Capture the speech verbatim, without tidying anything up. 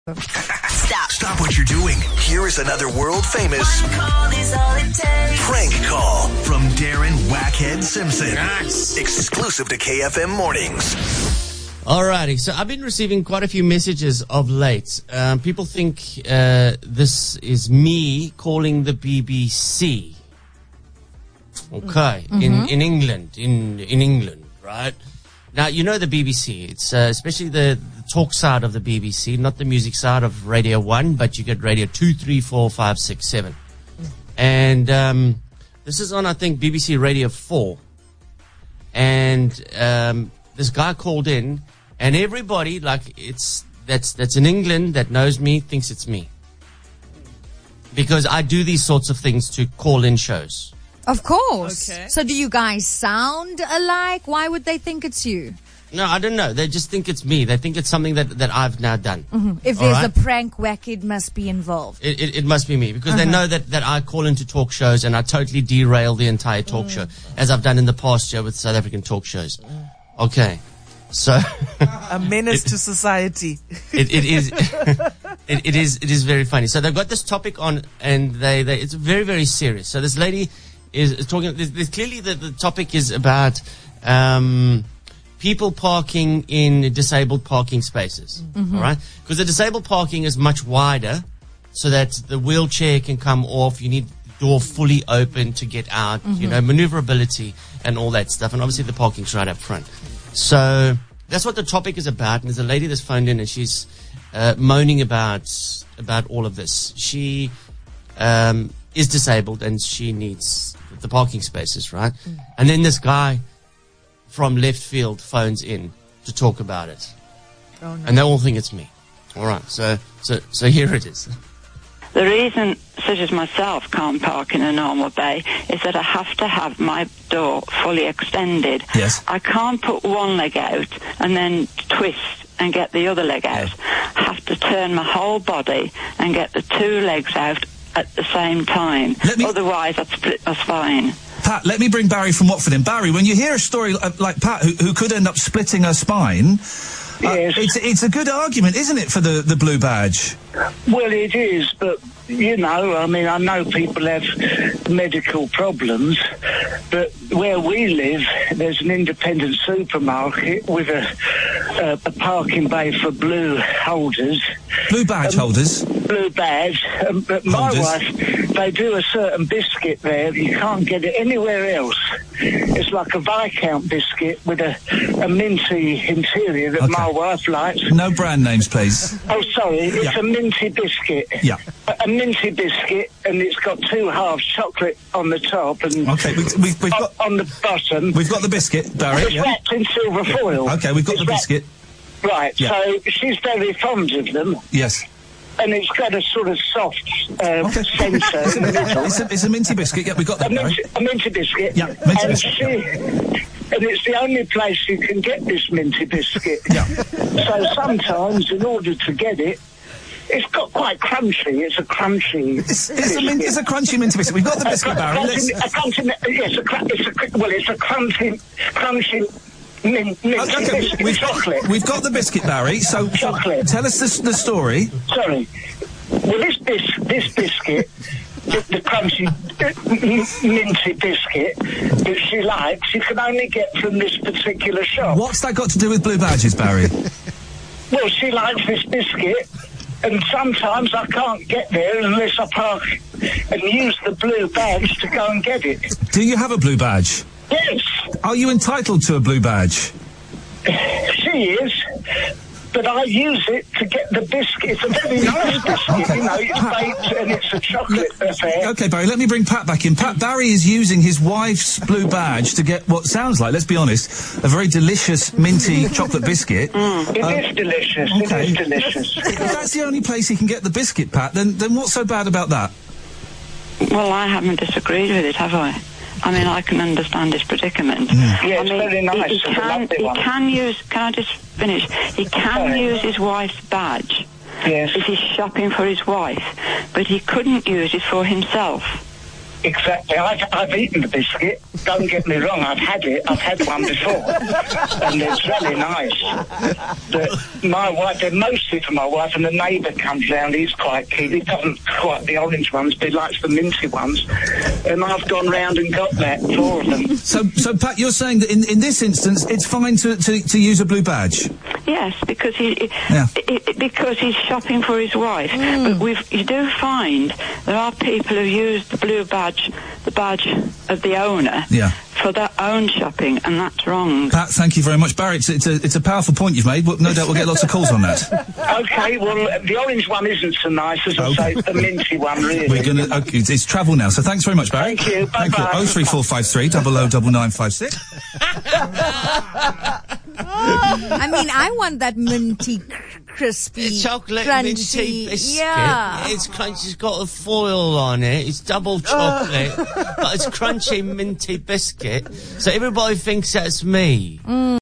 Stop. Stop what you're doing. Here is another world-famous call is all it takes. Prank call from Darren Wackhead Simpson. Nice. Exclusive to K F M Mornings. Alrighty, so I've been receiving quite a few messages of late. Um, people think uh, this is me calling the B B C. Okay, mm-hmm. in in England, in in England, right? Now, you know the B B C. It's uh, especially the, the talk side of the B B C, not the music side of Radio one, but you get Radio two, three, four, five, six, seven. And um, this is on, I think, B B C Radio four. And um, this guy called in, and everybody, like, it's that's that's in England that knows me thinks it's me. Because I do these sorts of things to call in shows. Of course. Okay. So do you guys sound alike? Why would they think it's you? No, I don't know. They just think it's me. They think it's something that, that I've now done. Mm-hmm. If All there's right? a prank whack, it must be involved. It, it, it must be me because Uh-huh. they know that, that I call into talk shows and I totally derail the entire talk show, as I've done in the past year with South African talk shows. Okay. So A menace to society. it, it is it, it is it is very funny. So they've got this topic on and they, they it's very, very serious. So this lady is, is talking there's, there's clearly the, the topic is about um people parking in disabled parking spaces. Mm-hmm. All right? Because the disabled parking is much wider so that the wheelchair can come off. You need the door fully open to get out, Mm-hmm. you know, maneuverability and all that stuff. And obviously the parking's right up front. So that's what the topic is about. And there's a lady that's phoned in and she's uh, moaning about about all of this. She um, is disabled and she needs the parking spaces, right? Mm. And then this guy from left field phones in to talk about it. Oh, no. And they all think it's me. All right. So so so here it is. The reason such as myself can't park in a normal bay is that I have to have my door fully extended. Yes. I can't put one leg out and then twist and get the other leg out. I have to turn my whole body and get the two legs out at the same time. Let me- Otherwise, I'd split my spine. Pat, let me bring Barry from Watford in. Barry, when you hear a story like Pat, who, who could end up splitting her spine, uh, Yes. it's, it's a good argument, isn't it, for the, the blue badge? Well, it is, but, you know, I mean, I know people have medical problems, but where we live, there's an independent supermarket with a, a, a parking bay for blue holders. Blue badge Um, holders. Blue badge. Um, but my Holders. wife, they do a certain biscuit there. You can't get it anywhere else. It's like a Viscount biscuit with a, a minty interior that Okay. my wife likes. No brand names, please. Oh, sorry, it's Yeah. a minty biscuit. Yeah. A, a minty biscuit, and it's got two halves chocolate on the top and Okay, we, we, we've on, got on the bottom. we've got the biscuit, Barry. It's Yeah. wrapped in silver foil. Okay, we've got It's the wrapped- biscuit. Right, Yeah. so she's very fond of them, Yes. and it's got a sort of soft uh, Okay. centre It's in the a, middle. it's, a, it's a minty biscuit. Yeah, we got A that, Barry. minty, a minty biscuit. Yeah, minty and biscuit, She, and it's the only place you can get this minty biscuit. Yeah. So sometimes, in order to get it, it's got quite crunchy. It's a crunchy. It's, it's, a mint, it's a crunchy minty biscuit. We've got the biscuit, Barry. A Let's, crunchy, a crunchy, yes, a, cr- it's a, well, it's a crunchy, crunchy mint, mint okay, biscuit. we've, chocolate. we've got the biscuit, Barry. So, so Chocolate. tell us the, the story. Sorry. Well, this bis- this biscuit, the, the crunchy uh, minty biscuit that she likes, you can only get from this particular shop. What's that got to do with blue badges, Barry? Well, she likes this biscuit, and sometimes I can't get there unless I park and use the blue badge to go and get it. Do you have a blue badge? Yes, Are you entitled to a blue badge? she is. But I use it to get the biscuit. It's a very nice biscuit, you know. It's baked and it's a chocolate affair. Okay, Barry, let me bring Pat back in. Pat, Barry is using his wife's blue badge to get what sounds like, let's be honest, a very delicious minty chocolate biscuit. It is delicious. okay. It is delicious. If that's the only place he can get the biscuit, Pat, then, then what's so bad about that? Well, I haven't disagreed with it, have I? I mean, I can understand his predicament. Yeah, I it's mean, very nice. He, It's a he can, lovely he one. can use. Can I just finish? He can Sorry. use his wife's badge Yes. if he's shopping for his wife, but he couldn't use it for himself. Exactly. I've, I've eaten the biscuit. Don't get me wrong, I've had it. I've had one before. And it's very nice. But my wife, they're mostly for my wife, and the neighbour comes round, he's quite keen. He doesn't quite the orange ones, but he likes the minty ones. And I've gone round and got that, four of them. So, so Pat, you're saying that in, in this instance, it's fine to, to, to use a blue badge? Yes, because he, Yeah. i i because he's shopping for his wife. But we've, you do find there are people who use the blue badge, the badge of the owner, Yeah. for their own shopping, and that's wrong. Pat, thank you very much. Barry, it's, it's, a, it's a powerful point you've made. Well, no doubt we'll get lots of calls on that. Okay, well, the orange one isn't so nice, as I Okay. say, it's the minty one, really. We're gonna. Okay, it's, it's travel now. So thanks very much, Barry. Thank you. Thank you. Bye-bye. Oh three four five three double oh double nine five six. I mean, I want that minty, crispy, Chocolate crunchy. minty biscuit. Yeah. It's crunchy. It's got a foil on it. It's double chocolate, but it's crunchy minty biscuit. So everybody thinks that's me.